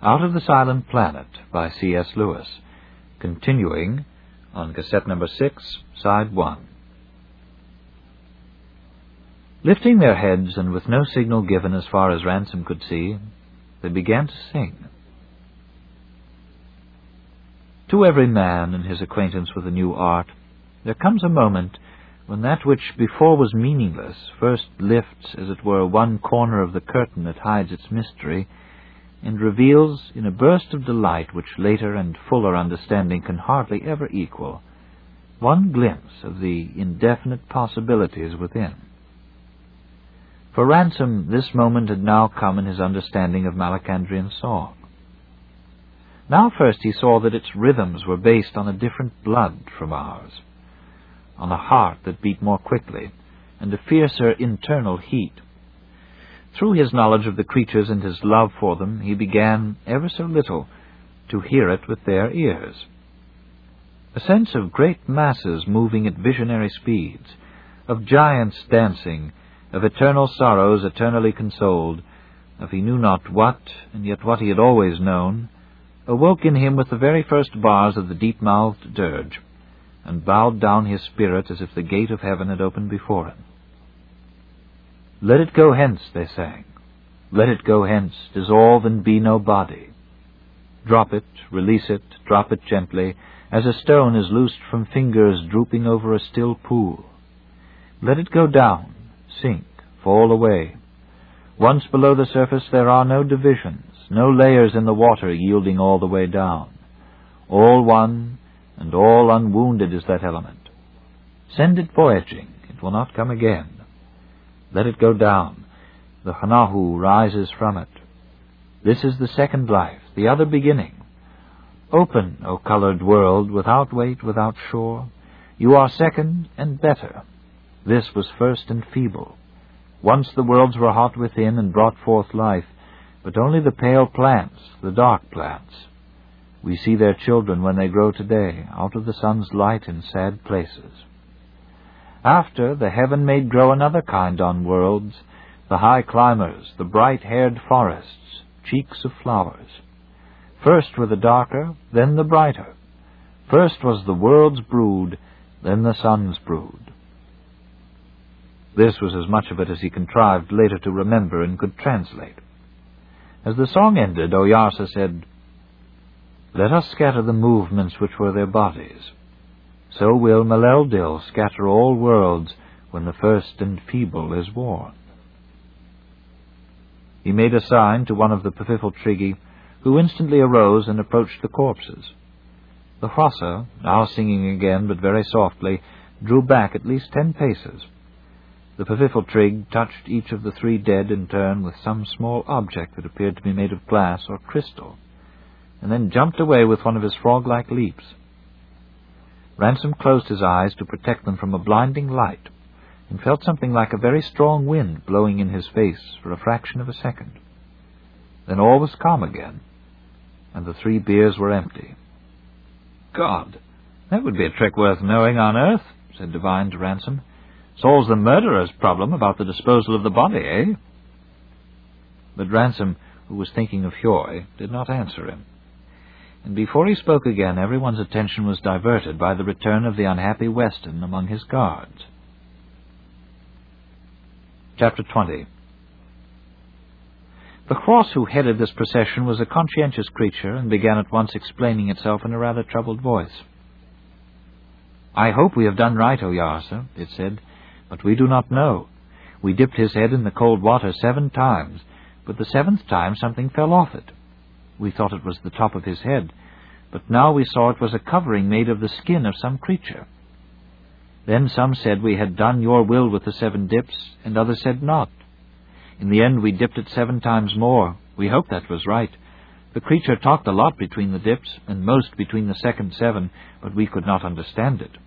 Out of the Silent Planet by C.S. Lewis, continuing on cassette number 6, side 1. Lifting their heads, and with no signal given as far as Ransom could see, they began to sing. To every man in his acquaintance with a new art, there comes a moment when that which before was meaningless first lifts, as it were, one corner of the curtain that hides its mystery, and reveals, in a burst of delight which later and fuller understanding can hardly ever equal, one glimpse of the indefinite possibilities within. For Ransom, this moment had now come in his understanding of Malacandrian song. Now first he saw that its rhythms were based on a different blood from ours, on a heart that beat more quickly, and a fiercer internal heat. Through his knowledge of the creatures and his love for them, he began, ever so little, to hear it with their ears. A sense of great masses moving at visionary speeds, of giants dancing, of eternal sorrows eternally consoled, of he knew not what, and yet what he had always known, awoke in him with the very first bars of the deep-mouthed dirge, and bowed down his spirit as if the gate of heaven had opened before him. "Let it go hence," they sang. "Let it go hence, dissolve and be no body. Drop it, release it, drop it gently, as a stone is loosed from fingers drooping over a still pool. Let it go down, sink, fall away. Once below the surface there are no divisions, no layers in the water yielding all the way down. All one and all unwounded is that element. Send it voyaging, it will not come again. Let it go down, the Hanahu rises from it. This is the second life, the other beginning. Open, O colored world, without weight, without shore. You are second and better. This was first and feeble. Once the worlds were hot within and brought forth life, but only the pale plants, the dark plants. We see their children when they grow today, out of the sun's light in sad places. After, the heaven made grow another kind on worlds, the high climbers, the bright-haired forests, cheeks of flowers. First were the darker, then the brighter. First was the world's brood, then the sun's brood." This was as much of it as he contrived later to remember and could translate. As the song ended, Oyarsa said, "Let us scatter the movements which were their bodies. So will Maleldil scatter all worlds when the first and feeble is worn." He made a sign to one of the Pfiffeltriggi, who instantly arose and approached the corpses. The Hrossa, now singing again, but very softly, drew back at least 10 paces. The Pfiffeltrig touched each of the 3 dead in turn with some small object that appeared to be made of glass or crystal, and then jumped away with one of his frog-like leaps. Ransom closed his eyes to protect them from a blinding light, and felt something like a very strong wind blowing in his face for a fraction of a second. Then all was calm again, and the 3 beers were empty. "God, that would be a trick worth knowing on Earth," said Devine to Ransom. "Solves the murderer's problem about the disposal of the body, eh?" But Ransom, who was thinking of Hioy, did not answer him. And before he spoke again, everyone's attention was diverted by the return of the unhappy Weston among his guards. Chapter 20. The Hross who headed this procession was a conscientious creature, and began at once explaining itself in a rather troubled voice. "I hope we have done right, Oyarsa," it said, "but we do not know. We dipped his head in the cold water 7 times, but the 7th time something fell off it. We thought it was the top of his head, but now we saw it was a covering made of the skin of some creature. Then some said we had done your will with the 7 dips, and others said not. In the end we dipped it 7 times more. We hoped that was right. The creature talked a lot between the dips, and most between the second 7, but we could not understand it."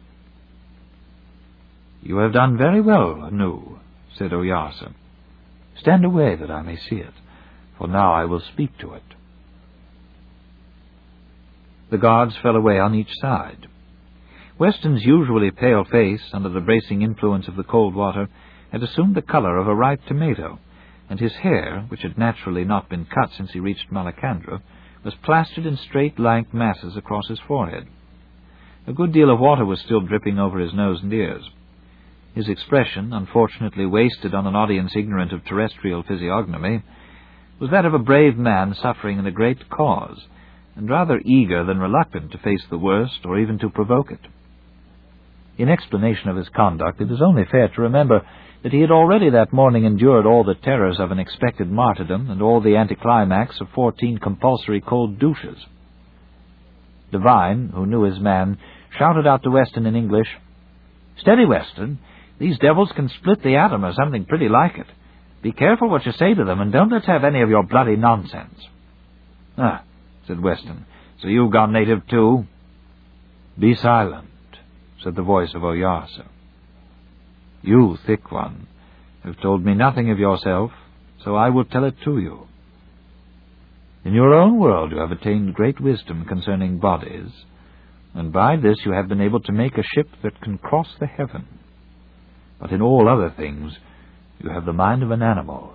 "You have done very well, Anu," said Oyarsa. "Stand away that I may see it, for now I will speak to it." The guards fell away on each side. Weston's usually pale face, under the bracing influence of the cold water, had assumed the color of a ripe tomato, and his hair, which had naturally not been cut since he reached Malacandra, was plastered in straight, lank masses across his forehead. A good deal of water was still dripping over his nose and ears. His expression, unfortunately wasted on an audience ignorant of terrestrial physiognomy, was that of a brave man suffering in a great cause, and rather eager than reluctant to face the worst or even to provoke it. In explanation of his conduct, it is only fair to remember that he had already that morning endured all the terrors of an expected martyrdom and all the anticlimax of 14 compulsory cold douches. Devine, who knew his man, shouted out to Weston in English, "Steady, Weston. These devils can split the atom or something pretty like it. Be careful what you say to them, and don't let's have any of your bloody nonsense." "Ah," said Weston, "so you've gone native too?" "Be silent," said the voice of Oyarsa. "You, thick one, have told me nothing of yourself, so I will tell it to you. In your own world you have attained great wisdom concerning bodies, and by this you have been able to make a ship that can cross the heaven. But in all other things you have the mind of an animal.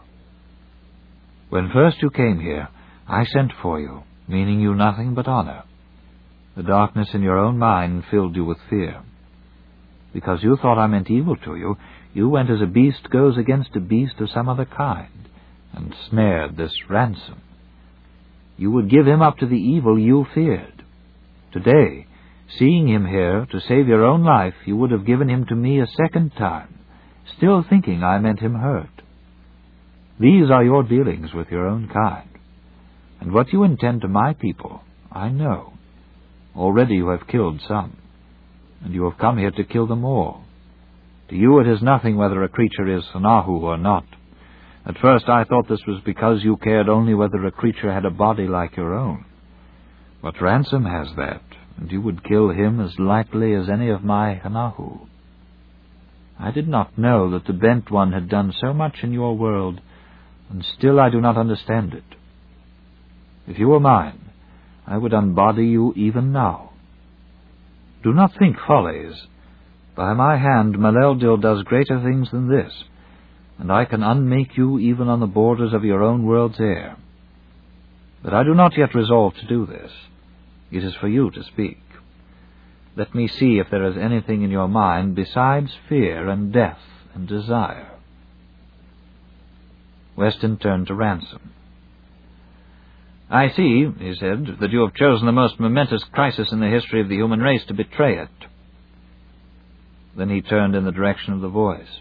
When first you came here, I sent for you, meaning you nothing but honor. The darkness in your own mind filled you with fear. Because you thought I meant evil to you, you went as a beast goes against a beast of some other kind, and snared this Ransom. You would give him up to the evil you feared. Today, seeing him here, to save your own life, you would have given him to me a second time, still thinking I meant him hurt. These are your dealings with your own kind, and what you intend to my people, I know. Already you have killed some, and you have come here to kill them all. To you it is nothing whether a creature is Anahu or not. At first I thought this was because you cared only whether a creature had a body like your own. But Ransom has that, and you would kill him as lightly as any of my Anahu. I did not know that the Bent One had done so much in your world, and still I do not understand it. If you were mine, I would unbody you even now. Do not think follies. By my hand, Maleldil does greater things than this, and I can unmake you even on the borders of your own world's air. But I do not yet resolve to do this. It is for you to speak. Let me see if there is anything in your mind besides fear and death and desire." Weston turned to Ransom. "I see," he said, "that you have chosen the most momentous crisis in the history of the human race to betray it." Then he turned in the direction of the voice.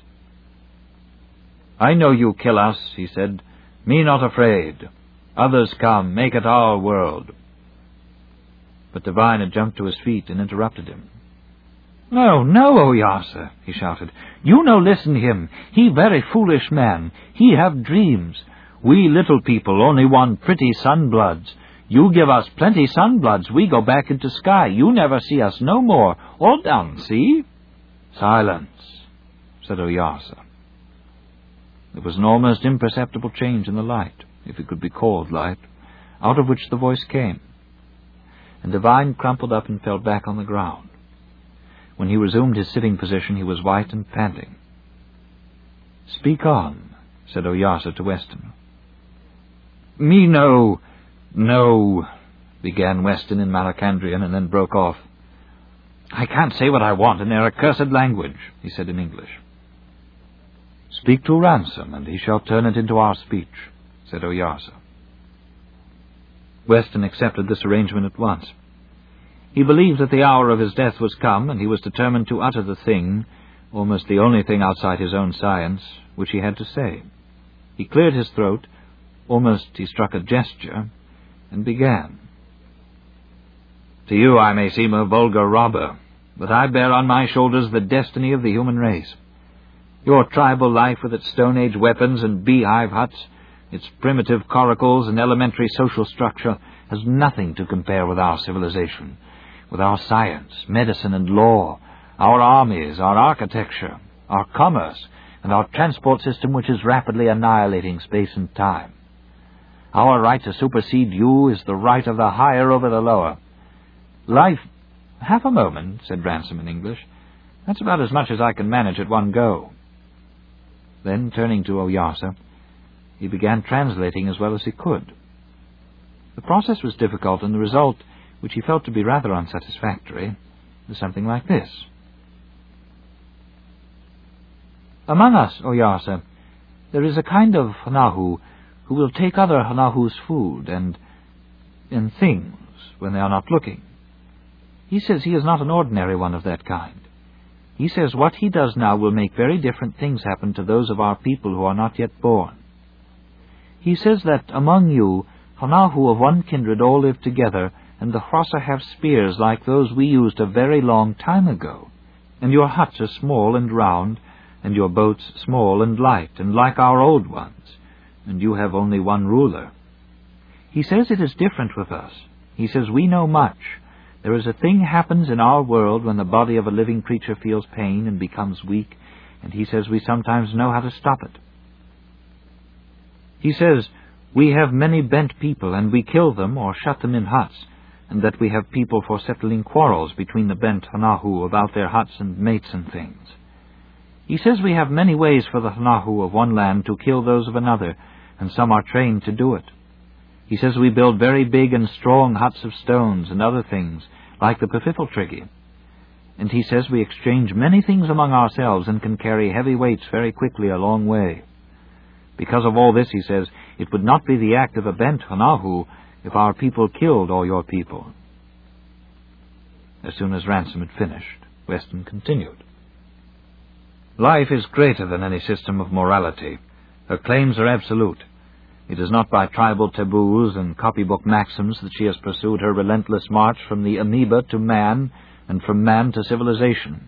"I know you kill us," he said. "Me not afraid. Others come, make it our world." But Devine had jumped to his feet and interrupted him. "No, no, Oyarsa," he shouted. "You no listen him. He very foolish man. He have dreams. We little people only want pretty sunbloods. You give us plenty sunbloods, we go back into sky. You never see us no more. All down, see?" "Silence," said Oyarsa. There was an almost imperceptible change in the light, if it could be called light, out of which the voice came, and Devine crumpled up and fell back on the ground. When he resumed his sitting position, he was white and panting. "Speak on," said Oyarsa to Weston. "Me no," began Weston in Malacandrian, and then broke off. "I can't say what I want in their accursed language," he said in English. "Speak to Ransom, and he shall turn it into our speech," said Oyarsa. Weston accepted this arrangement at once. He believed that the hour of his death was come, and he was determined to utter the thing, almost the only thing outside his own science, which he had to say. He cleared his throat, almost he struck a gesture, and began. "To you I may seem a vulgar robber, but I bear on my shoulders the destiny of the human race. Your tribal life with its Stone Age weapons and beehive huts, its primitive coracles and elementary social structure, has nothing to compare with our civilization, with our science, medicine, and law, our armies, our architecture, our commerce, and our transport system which is rapidly annihilating space and time. Our right to supersede you is the right of the higher over the lower. Life—" "Half a moment," said Ransom in English. "That's about as much as I can manage at one go." Then, turning to Oyarsa, He began translating as well as he could. The process was difficult, and the result, which he felt to be rather unsatisfactory, was something like this. Among us, Oyarsa, there is a kind of Hanahu who will take other Hanahu's food and things when they are not looking. He says he is not an ordinary one of that kind. He says what he does now will make very different things happen to those of our people who are not yet born. He says that among you, Hanahu of one kindred all live together, and the Hrossa have spears like those we used a very long time ago, and your huts are small and round, and your boats small and light, and like our old ones, and you have only one ruler. He says it is different with us. He says we know much. There is a thing happens in our world when the body of a living creature feels pain and becomes weak, and he says we sometimes know how to stop it. He says we have many bent people, and we kill them or shut them in huts, and that we have people for settling quarrels between the bent Hanahu about their huts and mates and things. He says we have many ways for the Hanahu of one land to kill those of another, and some are trained to do it. He says we build very big and strong huts of stones and other things, like the Pfiffeltrigge. And he says we exchange many things among ourselves and can carry heavy weights very quickly a long way. Because of all this, he says, it would not be the act of a bent Hanahu if our people killed all your people. As soon as Ransom had finished, Weston continued. Life is greater than any system of morality. Her claims are absolute. It is not by tribal taboos and copybook maxims that she has pursued her relentless march from the amoeba to man, and from man to civilization.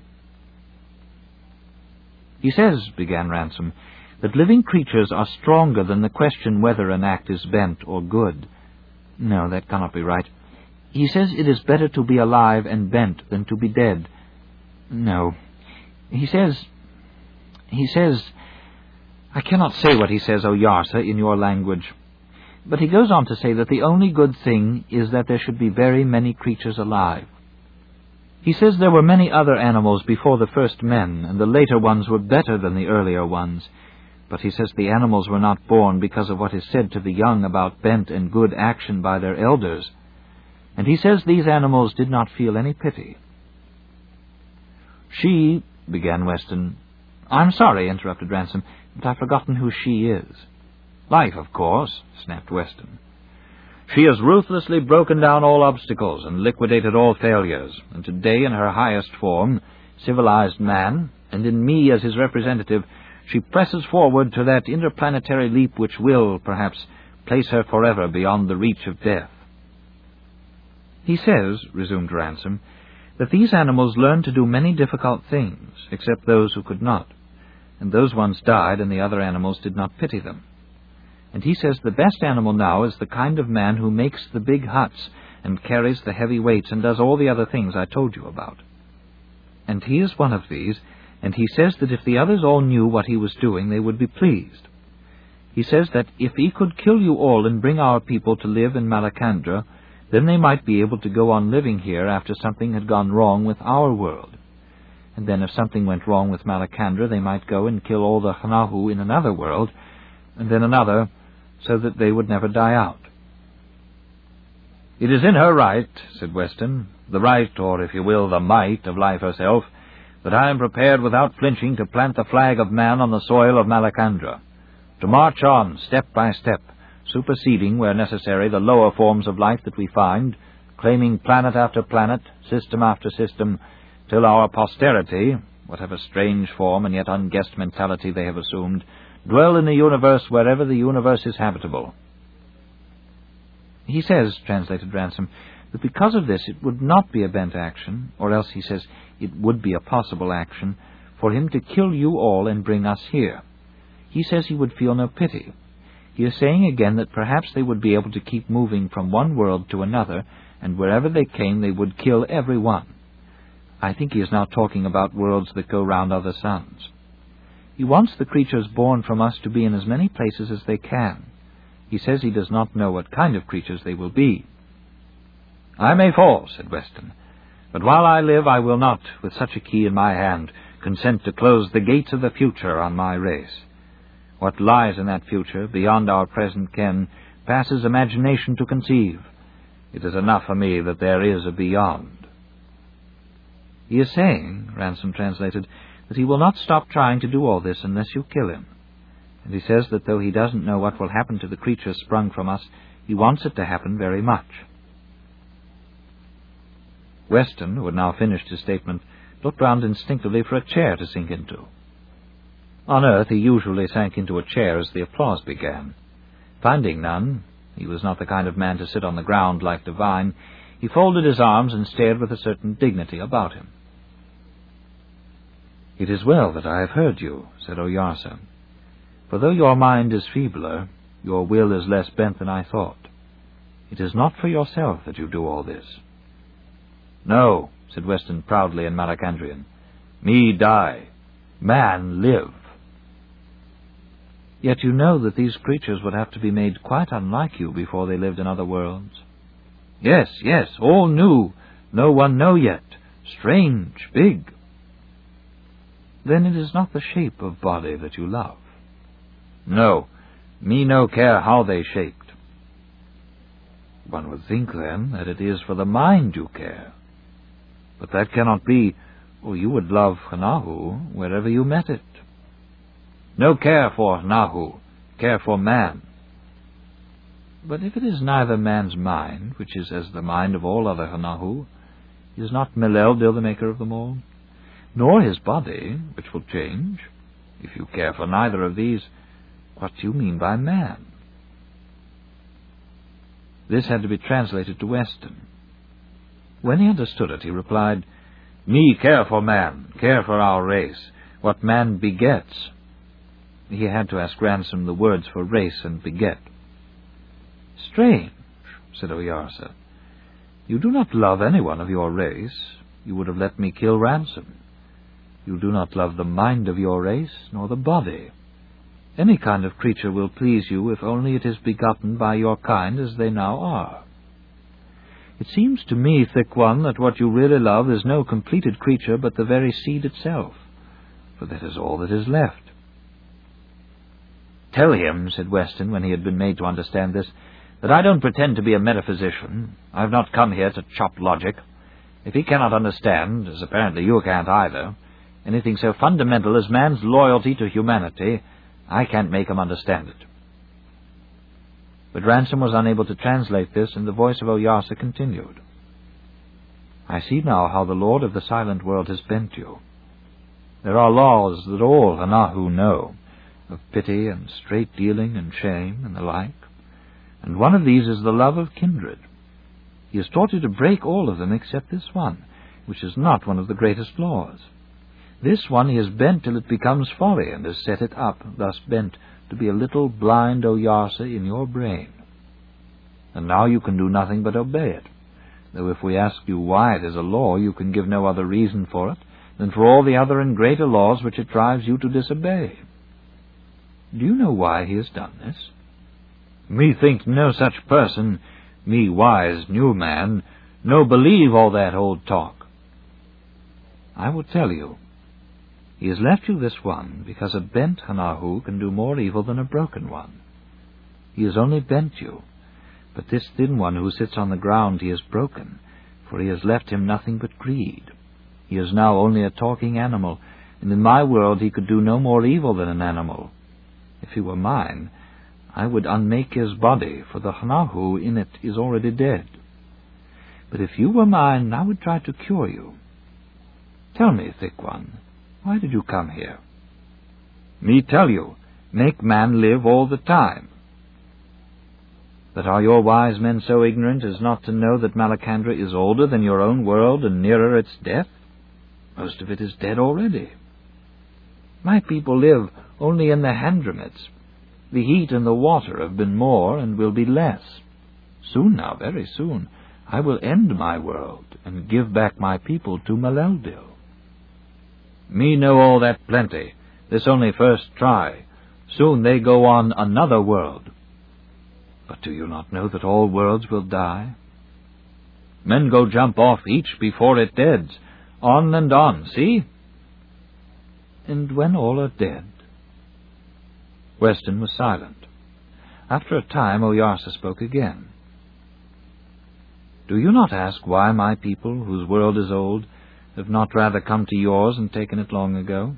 He says, began Ransom, that living creatures are stronger than the question whether an act is bent or good. No, that cannot be right. He says it is better to be alive and bent than to be dead. No. He says, I cannot say what he says, Oyarsa, in your language. But he goes on to say that the only good thing is that there should be very many creatures alive. He says there were many other animals before the first men, and the later ones were better than the earlier ones. But he says the animals were not born because of what is said to the young about bent and good action by their elders. And he says these animals did not feel any pity. She, began Weston. I'm sorry, interrupted Ransom, but I've forgotten who she is. Life, of course, snapped Weston. She has ruthlessly broken down all obstacles and liquidated all failures, and today in her highest form, civilized man, and in me as his representative, she presses forward to that interplanetary leap which will, perhaps, place her forever beyond the reach of death. He says, resumed Ransom, that these animals learned to do many difficult things, except those who could not, and those ones died and the other animals did not pity them. And he says the best animal now is the kind of man who makes the big huts and carries the heavy weights and does all the other things I told you about. And he is one of these, and he says that if the others all knew what he was doing, they would be pleased. He says that if he could kill you all and bring our people to live in Malacandra, then they might be able to go on living here after something had gone wrong with our world. And then if something went wrong with Malacandra, they might go and kill all the Hanahu in another world, and then another, so that they would never die out. It is in her right, said Weston, the right, or if you will, the might of life herself, that I am prepared without flinching to plant the flag of man on the soil of Malacandra, to march on step by step, superseding, where necessary, the lower forms of life that we find, claiming planet after planet, system after system, till our posterity, whatever strange form and yet unguessed mentality they have assumed, dwell in the universe wherever the universe is habitable. He says, translated Ransom, that because of this it would not be a bent action, or else, he says, it would be a possible action, for him to kill you all and bring us here. He says he would feel no pity. He is saying again that perhaps they would be able to keep moving from one world to another, and wherever they came they would kill every one. I think he is now talking about worlds that go round other suns. He wants the creatures born from us to be in as many places as they can. He says he does not know what kind of creatures they will be. I may fall, said Weston, but while I live I will not, with such a key in my hand, consent to close the gates of the future on my race. What lies in that future, beyond our present ken, passes imagination to conceive. It is enough for me that there is a beyond." "He is saying," Ransom translated, "that he will not stop trying to do all this unless you kill him. And he says that though he doesn't know what will happen to the creature sprung from us, he wants it to happen very much." Weston, who had now finished his statement, looked round instinctively for a chair to sink into. On earth he usually sank into a chair as the applause began. Finding none, he was not the kind of man to sit on the ground like Devine, he folded his arms and stared with a certain dignity about him. "It is well that I have heard you," said Oyarsa, "for though your mind is feebler, your will is less bent than I thought. It is not for yourself that you do all this." "No," said Weston proudly in Malacandrian. "Me die. Man live." "Yet you know that these creatures would have to be made quite unlike you before they lived in other worlds." Yes, all new. No one know yet. Strange, big." "Then it is not the shape of body that you love." "No, me no care how they shaped." "One would think, then, that it is for the mind you care. But that cannot be, or you would love Hanahu wherever you met it." "No care for Hanahu, care for man." "But if it is neither man's mind, which is as the mind of all other Hanahu, is not Meleldil the maker of them all? Nor his body, which will change? If you care for neither of these, what do you mean by man?" This had to be translated to Weston. When he understood it, he replied, "Me care for man, care for our race, what man begets." He had to ask Ransom the words for race and beget. "Strange," said Oyarsa. "You do not love anyone of your race. You would have let me kill Ransom. You do not love the mind of your race, nor the body. Any kind of creature will please you if only it is begotten by your kind as they now are. It seems to me, Thick One, that what you really love is no completed creature but the very seed itself, for that is all that is left." "Tell him," said Weston, when he had been made to understand this, "that I don't pretend to be a metaphysician. I have not come here to chop logic. If he cannot understand, as apparently you can't either, anything so fundamental as man's loyalty to humanity, I can't make him understand it." But Ransom was unable to translate this, and the voice of Oyarsa continued. "I see now how the Lord of the Silent World has bent you. There are laws that all Hanahu know, of pity and straight dealing and shame and the like, and one of these is the love of kindred. He has taught you to break all of them except this one, which is not one of the greatest laws. This one he has bent till it becomes folly, and has set it up, thus bent, to be a little blind Oyarsa in your brain. And now you can do nothing but obey it, though if we ask you why it is a law, you can give no other reason for it than for all the other and greater laws which it drives you to disobey. Do you know why he has done this? Me think no such person, me wise new man, no believe all that old talk. I will tell you. He has left you this one because a bent Hanahu can do more evil than a broken one. He has only bent you, but this thin one who sits on the ground he has broken, for he has left him nothing but greed. He is now only a talking animal, and in my world he could do no more evil than an animal. If he were mine, I would unmake his body, for the Hanahu in it is already dead. But if you were mine, I would try to cure you. Tell me, Thick One, why did you come here?" "Me tell you, make man live all the time." "But are your wise men so ignorant as not to know that Malacandra is older than your own world and nearer its death? Most of it is dead already. My people live only in the Handramids. The heat and the water have been more and will be less. Soon now, very soon, I will end my world and give back my people to Meleldil." "Me know all that plenty. This only first try. Soon they go on another world." "But do you not know that all worlds will die?" "Men go jump off each before it deads. On and on, see?" "And when all are dead?" Weston was silent. After a time, Oyarsa spoke again. "Do you not ask why my people, whose world is old, have not rather come to yours and taken it long ago?"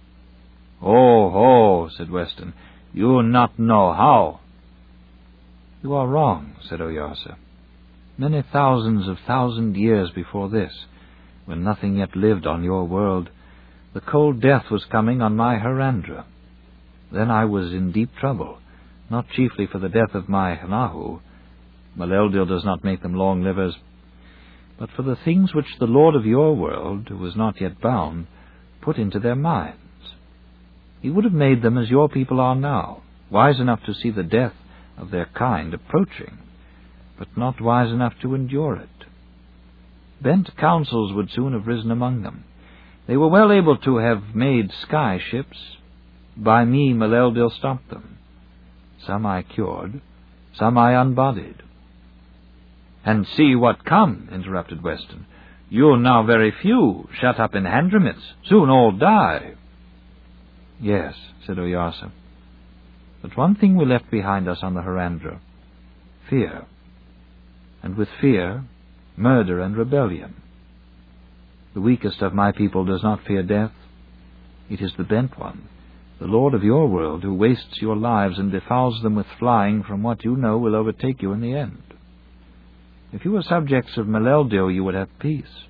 "Oh, said Weston, "you not know how." "You are wrong," said Oyarsa. "Many thousands of thousand years before this, when nothing yet lived on your world, the cold death was coming on my Harandra. Then I was in deep trouble, not chiefly for the death of my Hanahu. Maleldil does not make them long livers, but for the things which the Lord of your world, who was not yet bound, put into their minds. He would have made them as your people are now, wise enough to see the death of their kind approaching, but not wise enough to endure it. Bent counsels would soon have risen among them. They were well able to have made sky ships. By me Maleldil stopped them. Some I cured, some I unbodied." "And see what come," interrupted Weston. "You now very few, shut up in Handramits, soon all die." "Yes," said Oyarsa. "But one thing we left behind us on the Harandra: fear. And with fear, murder and rebellion. The weakest of my people does not fear death. It is the Bent One, the Lord of your world, who wastes your lives and defouls them with flying from what you know will overtake you in the end. If you were subjects of Maleldil, you would have peace."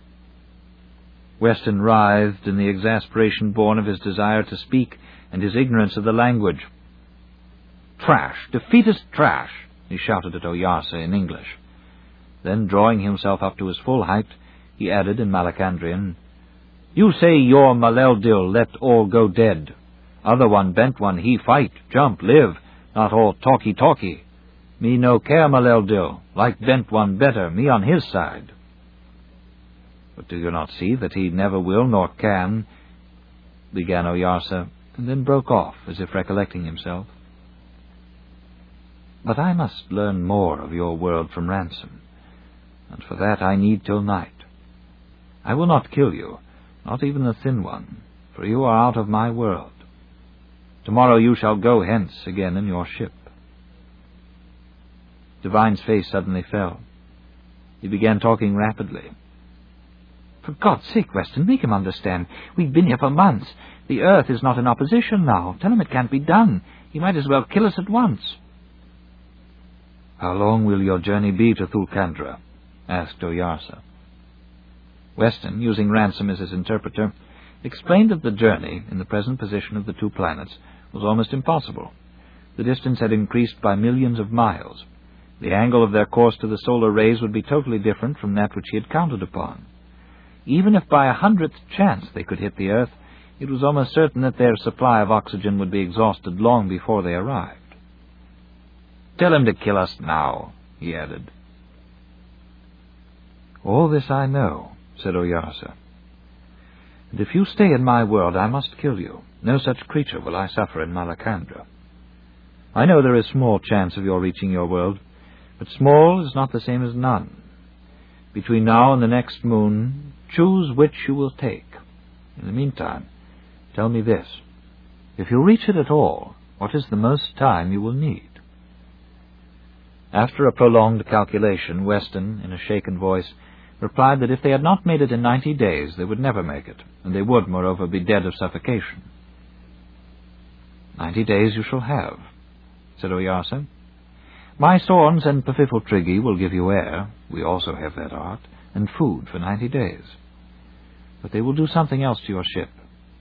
Weston writhed in the exasperation born of his desire to speak and his ignorance of the language. "Trash! Defeatist trash!" he shouted at Oyarsa in English. Then, drawing himself up to his full height, he added in Malacandrian, "You say your Maleldil let all go dead. Other one, Bent One, he fight, jump, live, not all talky. Me no care Maleldil, like Bent One better, me on his side." "But do you not see that he never will nor can—" began Oyarsa, and then broke off, as if recollecting himself. "But I must learn more of your world from Ransom, and for that I need till night. I will not kill you, not even the Thin One, for you are out of my world. Tomorrow you shall go hence again in your ship." Divine's face suddenly fell. He began talking rapidly. "For God's sake, Weston, make him understand. We've been here for months. The earth is not in opposition now. Tell him it can't be done. He might as well kill us at once." "How long will your journey be to Thulkandra?" asked Oyarsa. Weston, using Ransom as his interpreter, explained that the journey, in the present position of the two planets, was almost impossible. The distance had increased by millions of miles. The angle of their course to the solar rays would be totally different from that which he had counted upon. Even if by 100th chance they could hit the earth, it was almost certain that their supply of oxygen would be exhausted long before they arrived. "Tell him to kill us now," he added. "All this I know," said Oyarsa. "And if you stay in my world, I must kill you. No such creature will I suffer in Malacandra. I know there is small chance of your reaching your world, but small is not the same as none. Between now and the next moon, choose which you will take. In the meantime, tell me this. If you reach it at all, what is the most time you will need?" After a prolonged calculation, Weston, in a shaken voice, replied that if they had not made it in 90 days, they would never make it, and they would, moreover, be dead of suffocation. "90 days you shall have," said Oyarsa. "My Sorns and Pfiffeltriggy will give you air, we also have that art, and food for 90 days. But they will do something else to your ship.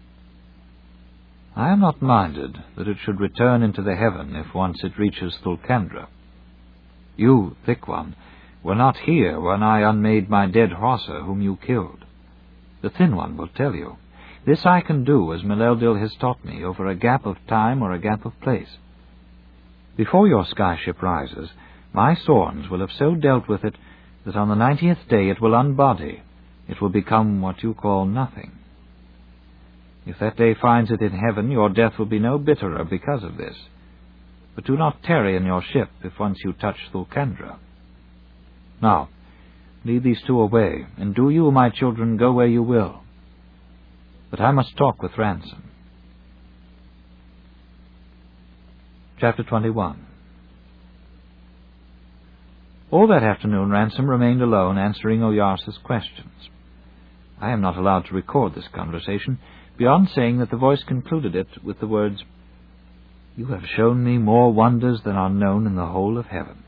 I am not minded that it should return into the heaven if once it reaches Thulkandra. You, Thick One, were not here when I unmade my dead Hrossa, whom you killed. The Thin One will tell you. This I can do, as Maleldil has taught me, over a gap of time or a gap of place. Before your skyship rises, my Sorns will have so dealt with it that on the 90th day it will unbody. It will become what you call nothing. If that day finds it in heaven, your death will be no bitterer because of this. But do not tarry in your ship if once you touch Thulkandra. Now, lead these two away, and do you, my children, go where you will. But I must talk with Ransom." Chapter 21. All that afternoon Ransom remained alone, answering Oyarsa's questions. I am not allowed to record this conversation, beyond saying that the voice concluded it with the words, "You have shown me more wonders than are known in the whole of heaven."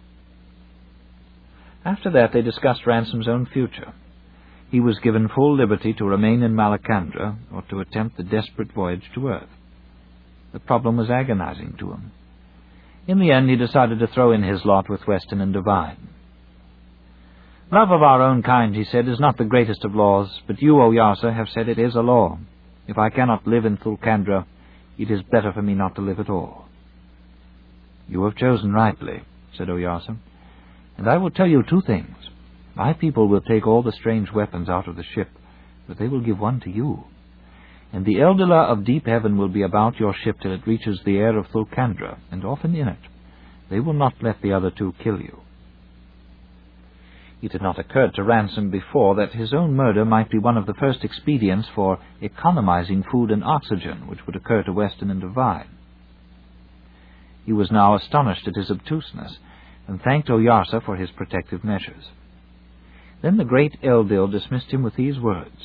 After that they discussed Ransom's own future. He was given full liberty to remain in Malacandra or to attempt the desperate voyage to Earth. The problem was agonizing to him. In the end, he decided to throw in his lot with Weston and Devine. "Love of our own kind," he said, "is not the greatest of laws, but you, Oyarsa, have said it is a law. If I cannot live in Thulkandra, it is better for me not to live at all." "You have chosen rightly," said Oyarsa, "and I will tell you 2 things. My people will take all the strange weapons out of the ship, but they will give one to you. And the Eldila of deep heaven will be about your ship till it reaches the air of Thulkandra, and often in it. They will not let the other 2 kill you." It had not occurred to Ransom before that his own murder might be one of the first expedients for economizing food and oxygen which would occur to Weston and Devine. He was now astonished at his obtuseness, and thanked Oyarsa for his protective measures. Then the great Eldil dismissed him with these words: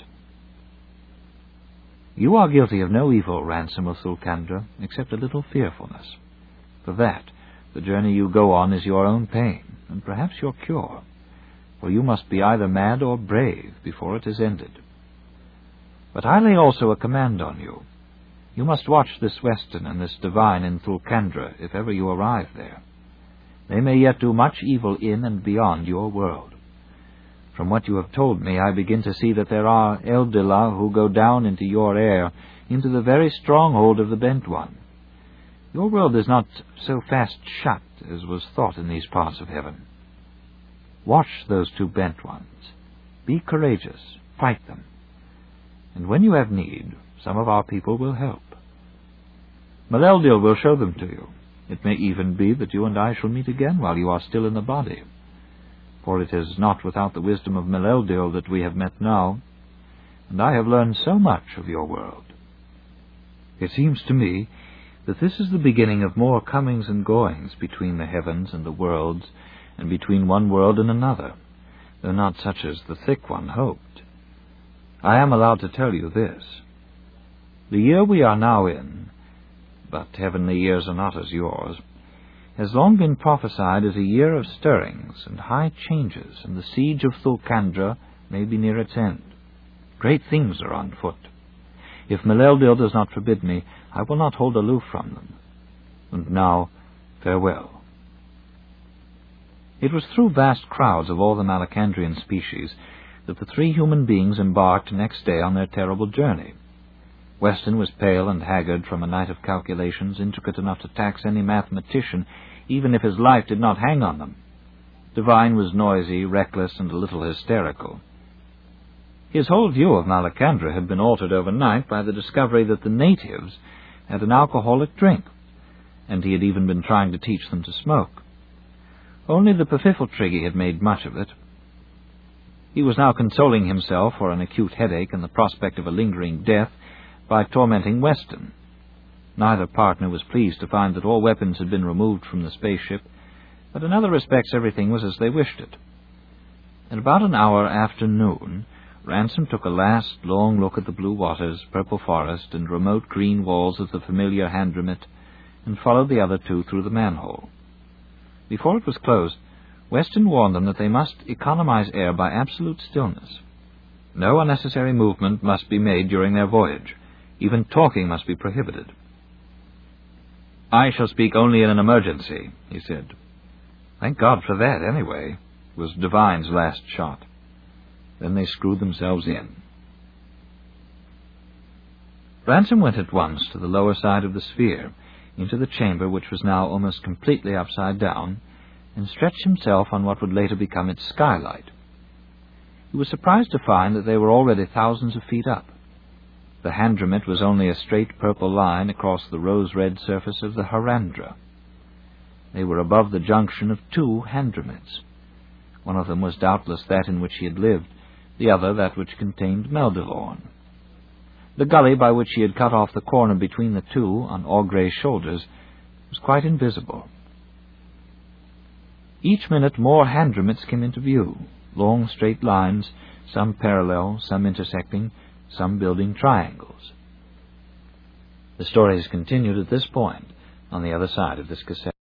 "You are guilty of no evil, Ransom of Thulkandra, except a little fearfulness. For that, the journey you go on is your own pain, and perhaps your cure, for you must be either mad or brave before it is ended. But I lay also a command on you. You must watch this Weston and this Devine in Thulkandra if ever you arrive there. They may yet do much evil in and beyond your world. From what you have told me, I begin to see that there are Eldila who go down into your air, into the very stronghold of the Bent One. Your world is not so fast shut as was thought in these parts of heaven. Watch those 2 Bent Ones. Be courageous. Fight them. And when you have need, some of our people will help. Maleldil will show them to you. It may even be that you and I shall meet again while you are still in the body. For it is not without the wisdom of Maleldil that we have met now, and I have learned so much of your world. It seems to me that this is the beginning of more comings and goings between the heavens and the worlds, and between one world and another, though not such as the Thick One hoped. I am allowed to tell you this. The year we are now in, but heavenly years are not as yours, has long been prophesied as a year of stirrings and high changes, and the siege of Thulkandra may be near its end. Great things are on foot. If Maleldil does not forbid me, I will not hold aloof from them. And now, farewell." It was through vast crowds of all the Malacandrian species that the 3 human beings embarked next day on their terrible journey. Weston was pale and haggard from a night of calculations intricate enough to tax any mathematician, even if his life did not hang on them. Devine was noisy, reckless, and a little hysterical. His whole view of Malacandra had been altered overnight by the discovery that the natives had an alcoholic drink, and he had even been trying to teach them to smoke. Only the Pfiffeltrigge had made much of it. He was now consoling himself for an acute headache and the prospect of a lingering death by tormenting Weston. Neither partner was pleased to find that all weapons had been removed from the spaceship, but in other respects everything was as they wished it. At about an hour after noon, Ransom took a last long look at the blue waters, purple forest, and remote green walls of the familiar Handramit, and followed the other 2 through the manhole. Before it was closed, Weston warned them that they must economize air by absolute stillness. No unnecessary movement must be made during their voyage. Even talking must be prohibited. "I shall speak only in an emergency," he said. "Thank God for that, anyway," was Devine's last shot. Then they screwed themselves in. Ransom went at once to the lower side of the sphere, into the chamber which was now almost completely upside down, and stretched himself on what would later become its skylight. He was surprised to find that they were already thousands of feet up. The Handramit was only a straight purple line across the rose-red surface of the Harandra. They were above the junction of 2 Handramits. One of them was doubtless that in which he had lived, the other that which contained Meldilorn. The gully by which he had cut off the corner between the 2 on Augray's shoulders was quite invisible. Each minute more Handromits came into view, long straight lines, some parallel, some intersecting, some building triangles. The story is continued at this point on the other side of this cassette.